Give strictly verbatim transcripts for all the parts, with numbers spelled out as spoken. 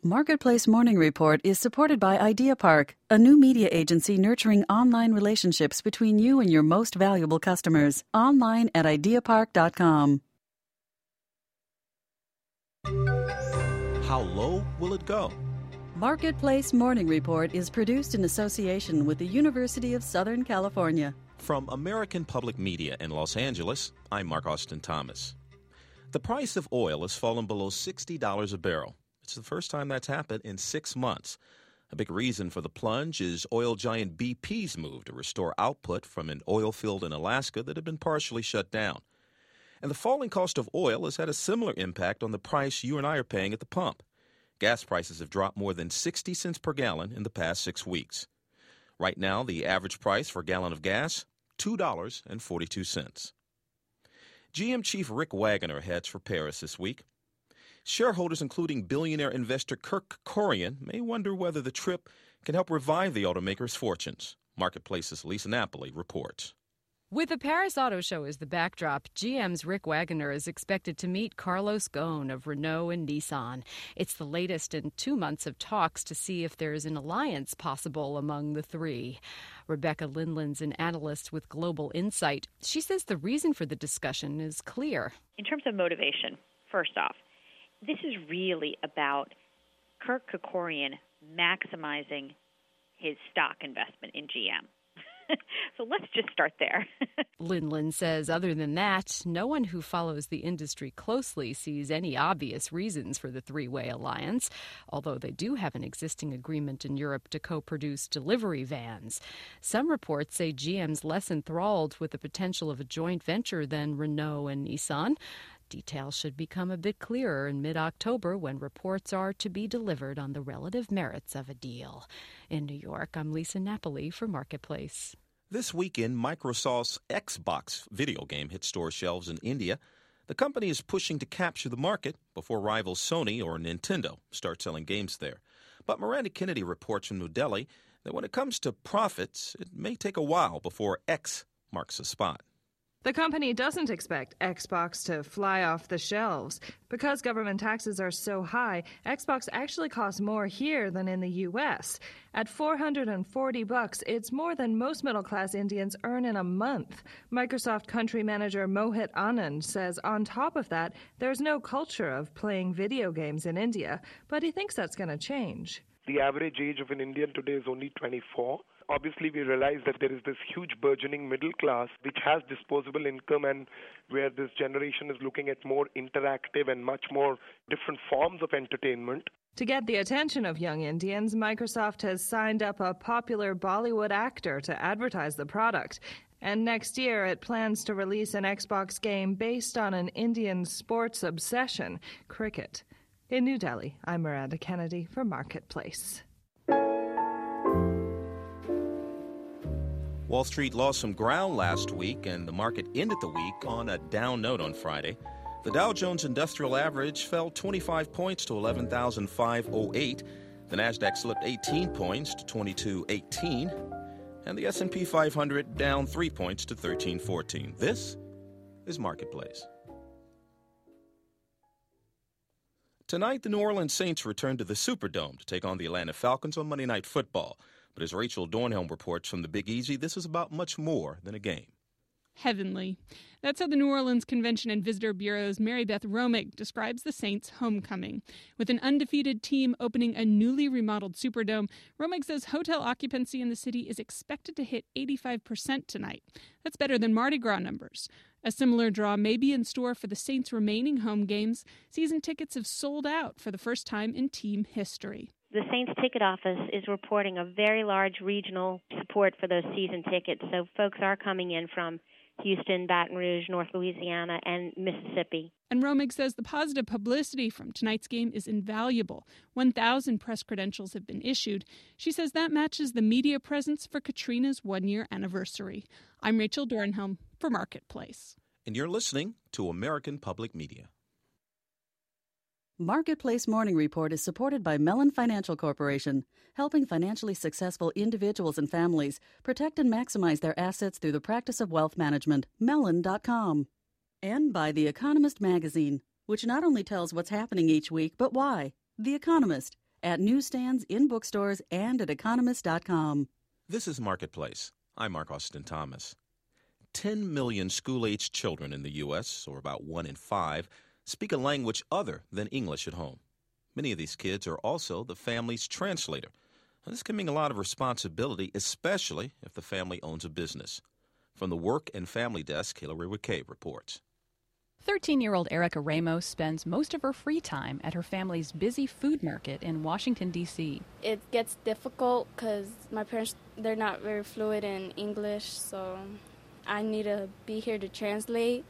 Marketplace Morning Report is supported by Idea Park, a new media agency nurturing online relationships between you and your most valuable customers. Online at idea park dot com. How low will it go? Marketplace Morning Report is produced in association with the University of Southern California. From American Public Media in Los Angeles, I'm Mark Austin Thomas. The price of oil has fallen below sixty dollars a barrel. It's the first time that's happened in six months. A big reason for the plunge is oil giant B P's move to restore output from an oil field in Alaska that had been partially shut down. And the falling cost of oil has had a similar impact on the price you and I are paying at the pump. Gas prices have dropped more than sixty cents per gallon in the past six weeks. Right now, the average price for a gallon of gas, two dollars and forty-two cents. G M chief Rick Wagoner heads for Paris this week. Shareholders, including billionaire investor Kirk Kerkorian, may wonder whether the trip can help revive the automaker's fortunes. Marketplace's Lisa Napoli reports. With the Paris Auto Show as the backdrop, G M's Rick Wagoner is expected to meet Carlos Ghosn of Renault and Nissan. It's the latest in two months of talks to see if there's an alliance possible among the three. Rebecca Lindland's an analyst with Global Insight. She says the reason for the discussion is clear. In terms of motivation, first off, this is really about Kirk Kerkorian maximizing his stock investment in G M. So let's just start there. Lindland says other than that, no one who follows the industry closely sees any obvious reasons for the three-way alliance, although they do have an existing agreement in Europe to co-produce delivery vans. Some reports say G M's less enthralled with the potential of a joint venture than Renault and Nissan. Details should become a bit clearer in mid-October when reports are to be delivered on the relative merits of a deal. In New York, I'm Lisa Napoli for Marketplace. This weekend, Microsoft's Xbox video game hit store shelves in India. The company is pushing to capture the market before rivals Sony or Nintendo start selling games there. But Miranda Kennedy reports from New Delhi that when it comes to profits, it may take a while before X marks the spot. The company doesn't expect Xbox to fly off the shelves. Because government taxes are so high, Xbox actually costs more here than in the U S. At four hundred forty bucks, it's more than most middle-class Indians earn in a month. Microsoft country manager Mohit Anand says on top of that, there's no culture of playing video games in India, but he thinks that's going to change. The average age of an Indian today is only twenty-four. Obviously, we realize that there is this huge burgeoning middle class which has disposable income, and where this generation is looking at more interactive and much more different forms of entertainment. To get the attention of young Indians, Microsoft has signed up a popular Bollywood actor to advertise the product. And next year, it plans to release an Xbox game based on an Indian sports obsession, cricket. In New Delhi, I'm Miranda Kennedy for Marketplace. Wall Street lost some ground last week, and the market ended the week on a down note on Friday. The Dow Jones Industrial Average fell twenty-five points to eleven thousand five hundred eight. The Nasdaq slipped eighteen points to twenty-two eighteen. And the S and P five hundred down three points to thirteen fourteen. This is Marketplace. Tonight, the New Orleans Saints return to the Superdome to take on the Atlanta Falcons on Monday Night Football. But as Rachel Dornhelm reports from the Big Easy, this is about much more than a game. Heavenly. That's how the New Orleans Convention and Visitor Bureau's Mary Beth Romig describes the Saints' homecoming. With an undefeated team opening a newly remodeled Superdome, Romig says hotel occupancy in the city is expected to hit eighty-five percent tonight. That's better than Mardi Gras numbers. A similar draw may be in store for the Saints' remaining home games. Season tickets have sold out for the first time in team history. The Saints ticket office is reporting a very large regional support for those season tickets, so folks are coming in from Houston, Baton Rouge, North Louisiana, and Mississippi. And Romig says the positive publicity from tonight's game is invaluable. one thousand press credentials have been issued. She says that matches the media presence for Katrina's one-year anniversary. I'm Rachel Dornhelm for Marketplace. And you're listening to American Public Media. Marketplace Morning Report is supported by Mellon Financial Corporation, helping financially successful individuals and families protect and maximize their assets through the practice of wealth management. Mellon dot com. And by The Economist magazine, which not only tells what's happening each week, but why. The Economist, at newsstands, in bookstores, and at economist dot com. This is Marketplace. I'm Mark Austin Thomas. ten million school-aged children in the U S, or about one in five, speak a language other than English at home. Many of these kids are also the family's translator. Now, this can mean a lot of responsibility, especially if the family owns a business. From the Work and Family Desk, Hillary McKay reports. thirteen-year-old Erica Ramos spends most of her free time at her family's busy food market in Washington, D C It gets difficult because my parents, they're not very fluent in English, so I need to be here to translate,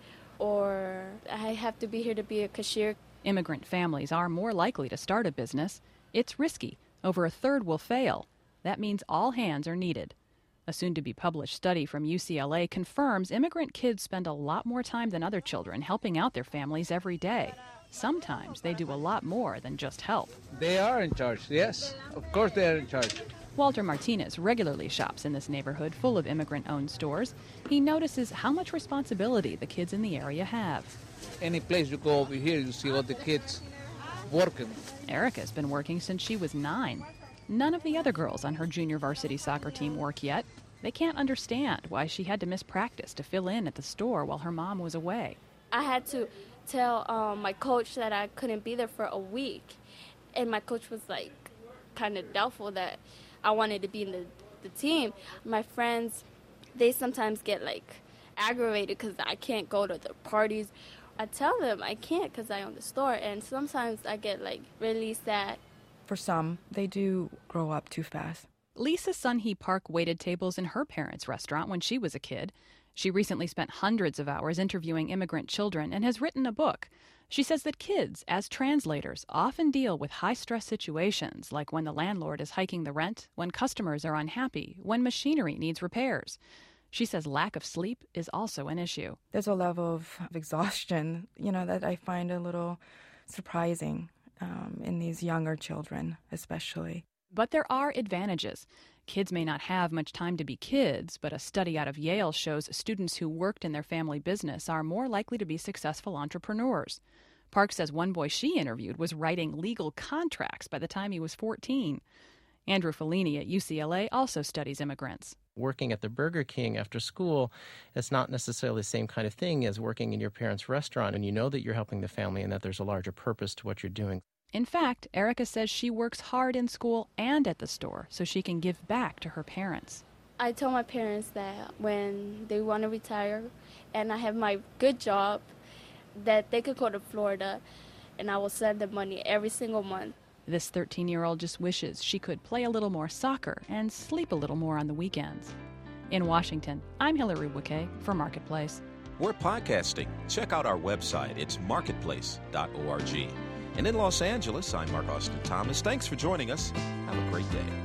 or I have to be here to be a cashier. Immigrant families are more likely to start a business. It's risky. Over a third will fail. That means all hands are needed. A soon-to-be-published study from U C L A confirms immigrant kids spend a lot more time than other children helping out their families every day. Sometimes they do a lot more than just help. They are in charge, yes. Of course they are in charge. Walter Martinez regularly shops in this neighborhood full of immigrant-owned stores. He notices how much responsibility the kids in the area have. Any place you go over here, you see all the kids working. Erica's been working since she was nine. None of the other girls on her junior varsity soccer team work yet. They can't understand why she had to miss practice to fill in at the store while her mom was away. I had to tell um, my coach that I couldn't be there for a week, and my coach was like kind of doubtful that I wanted to be in the, the team. My friends, they sometimes get like aggravated because I can't go to the parties. I tell them I can't because I own the store, and sometimes I get like really sad. For some, they do grow up too fast. Lisa Sunhee Park waited tables in her parents' restaurant when she was a kid. She recently spent hundreds of hours interviewing immigrant children and has written a book. She says that kids, as translators, often deal with high-stress situations, like when the landlord is hiking the rent, when customers are unhappy, when machinery needs repairs. She says lack of sleep is also an issue. There's a level of exhaustion, you know, that I find a little surprising um, in these younger children, especially. But there are advantages. Kids may not have much time to be kids, but a study out of Yale shows students who worked in their family business are more likely to be successful entrepreneurs. Park says one boy she interviewed was writing legal contracts by the time he was fourteen. Andrew Fellini at U C L A also studies immigrants. Working at the Burger King after school is not necessarily the same kind of thing as working in your parents' restaurant, and you know that you're helping the family and that there's a larger purpose to what you're doing. In fact, Erica says she works hard in school and at the store so she can give back to her parents. I told my parents that when they want to retire and I have my good job, that they could go to Florida and I will send them money every single month. This thirteen-year-old just wishes she could play a little more soccer and sleep a little more on the weekends. In Washington, I'm Hillary McKay for Marketplace. We're podcasting. Check out our website. It's marketplace dot org. And in Los Angeles, I'm Mark Austin Thomas. Thanks for joining us. Have a great day.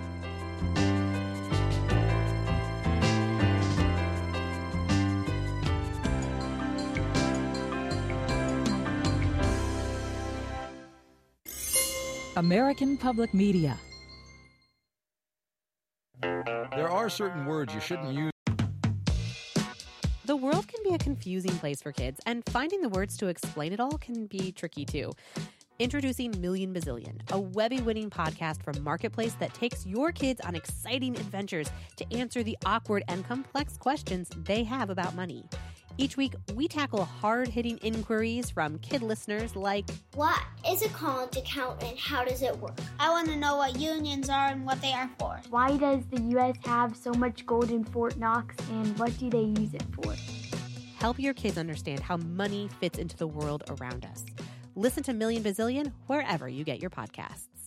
American Public Media. There are certain words you shouldn't use. The world can be a confusing place for kids, and finding the words to explain it all can be tricky too. Introducing Million Bazillion, a Webby-winning podcast from Marketplace that takes your kids on exciting adventures to answer the awkward and complex questions they have about money. Each week, we tackle hard-hitting inquiries from kid listeners like, what is a college account and how does it work? I want to know what unions are and what they are for. Why does the U S have so much gold in Fort Knox and what do they use it for? Help your kids understand how money fits into the world around us. Listen to Million Bazillion wherever you get your podcasts.